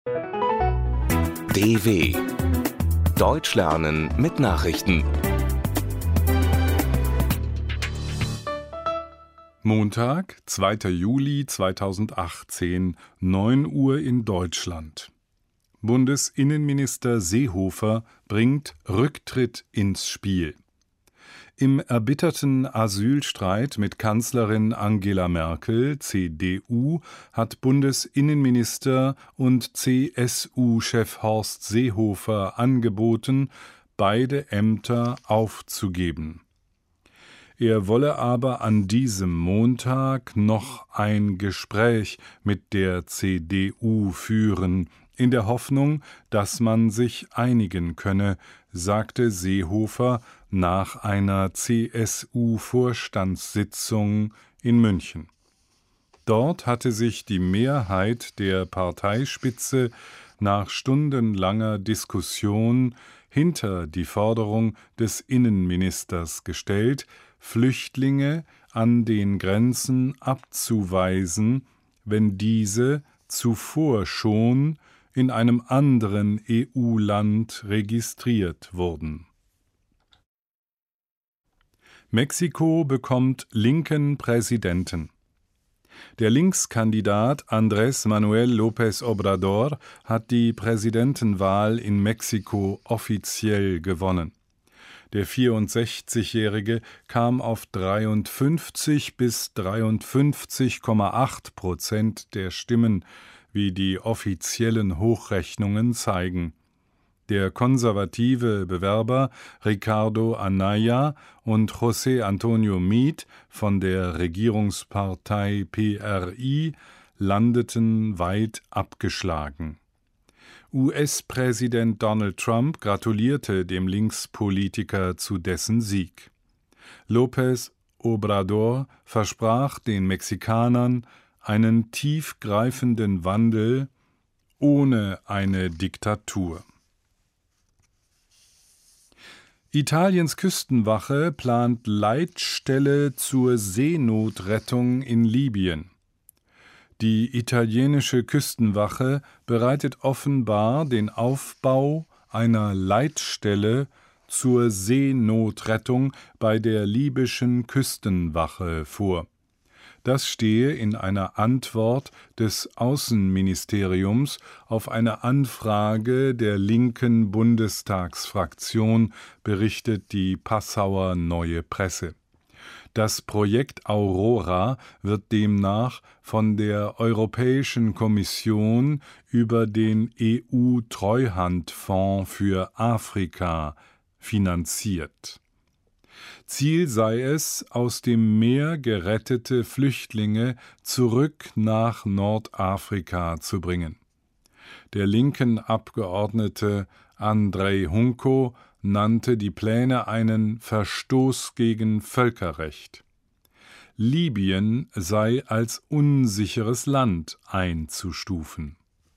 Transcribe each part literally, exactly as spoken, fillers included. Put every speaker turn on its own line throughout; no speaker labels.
D W Deutsch lernen mit Nachrichten.
Montag, zweiter Juli zweitausendachtzehn, neun Uhr in Deutschland. Bundesinnenminister Seehofer bringt Rücktritt ins Spiel. Im erbitterten Asylstreit mit Kanzlerin Angela Merkel, C D U, hat Bundesinnenminister und C S U-Chef Horst Seehofer angeboten, beide Ämter aufzugeben. Er wolle aber an diesem Montag noch ein Gespräch mit der C D U führen, in der Hoffnung, dass man sich einigen könne, sagte Seehofer nach einer C S U-Vorstandssitzung in München. Dort hatte sich die Mehrheit der Parteispitze nach stundenlanger Diskussion hinter die Forderung des Innenministers gestellt, Flüchtlinge an den Grenzen abzuweisen, wenn diese zuvor schon in einem anderen E U-Land registriert wurden. Mexiko bekommt linken Präsidenten. Der Linkskandidat Andrés Manuel López Obrador hat die Präsidentenwahl in Mexiko offiziell gewonnen. Der vierundsechzigjährige kam auf dreiundfünfzig bis dreiundfünfzig Komma acht Prozent der Stimmen, wie die offiziellen Hochrechnungen zeigen. Der konservative Bewerber Ricardo Anaya und José Antonio Meade von der Regierungspartei P R I landeten weit abgeschlagen. U S-Präsident Donald Trump gratulierte dem Linkspolitiker zu dessen Sieg. López Obrador versprach den Mexikanern einen tiefgreifenden Wandel ohne eine Diktatur. Italiens Küstenwache plant Leitstelle zur Seenotrettung in Libyen. Die italienische Küstenwache bereitet offenbar den Aufbau einer Leitstelle zur Seenotrettung bei der libyschen Küstenwache vor. Das stehe in einer Antwort des Außenministeriums auf eine Anfrage der linken Bundestagsfraktion, berichtet die Passauer Neue Presse. Das Projekt Aurora wird demnach von der Europäischen Kommission über den E U-Treuhandfonds für Afrika finanziert. Ziel sei es, aus dem Meer gerettete Flüchtlinge zurück nach Nordafrika zu bringen. Der linken Abgeordnete Andrei Hunko nannte die Pläne einen Verstoß gegen Völkerrecht. Libyen sei als unsicheres Land einzustufen.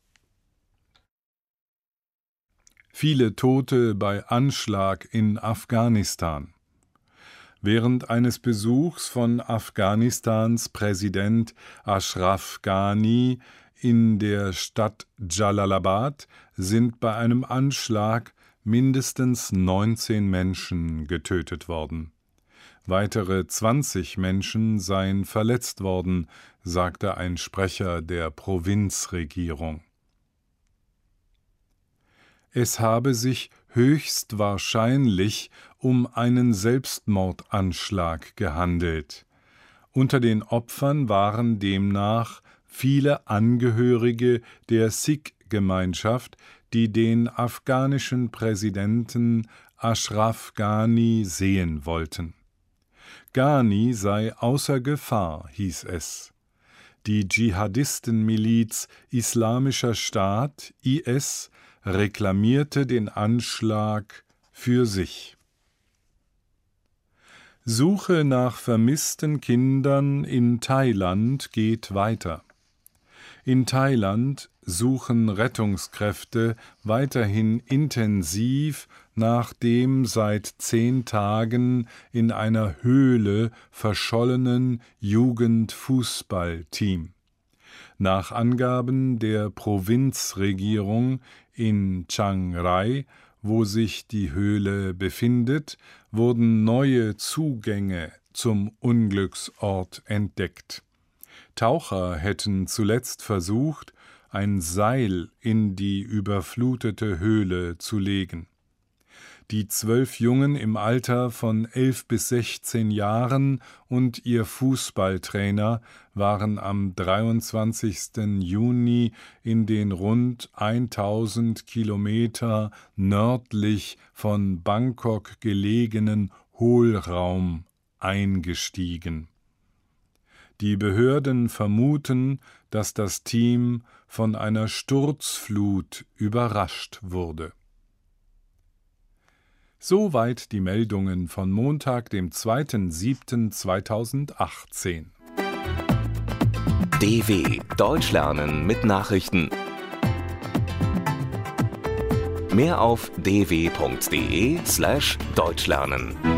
Viele Tote bei Anschlag in Afghanistan. Während eines Besuchs von Afghanistans Präsident Ashraf Ghani in der Stadt Jalalabad sind bei einem Anschlag mindestens neunzehn Menschen getötet worden. Weitere zwanzig Menschen seien verletzt worden, sagte ein Sprecher der Provinzregierung. Es habe sich höchstwahrscheinlich um einen Selbstmordanschlag gehandelt. Unter den Opfern waren demnach viele Angehörige der Sikh-Gemeinschaft, die den afghanischen Präsidenten Ashraf Ghani sehen wollten. Ghani sei außer Gefahr, hieß es. Die Dschihadistenmiliz Islamischer Staat, I S, reklamierte den Anschlag für sich. Suche nach vermissten Kindern in Thailand geht weiter. In Thailand suchen Rettungskräfte weiterhin intensiv nach dem seit zehn Tagen in einer Höhle verschollenen Jugendfußballteam. Nach Angaben der Provinzregierung in Chiang Rai, wo sich die Höhle befindet, wurden neue Zugänge zum Unglücksort entdeckt. Taucher hätten zuletzt versucht, ein Seil in die überflutete Höhle zu legen. Die zwölf Jungen im Alter von elf bis sechzehn Jahren und ihr Fußballtrainer waren am dreiundzwanzigsten Juni in den rund tausend Kilometer nördlich von Bangkok gelegenen Hohlraum eingestiegen. Die Behörden vermuten, dass das Team von einer Sturzflut überrascht wurde. Soweit die Meldungen von Montag, dem zweiten siebten zweitausendachtzehn.
D W Deutsch lernen mit Nachrichten. Mehr auf d w punkt d e slash deutsch lernen.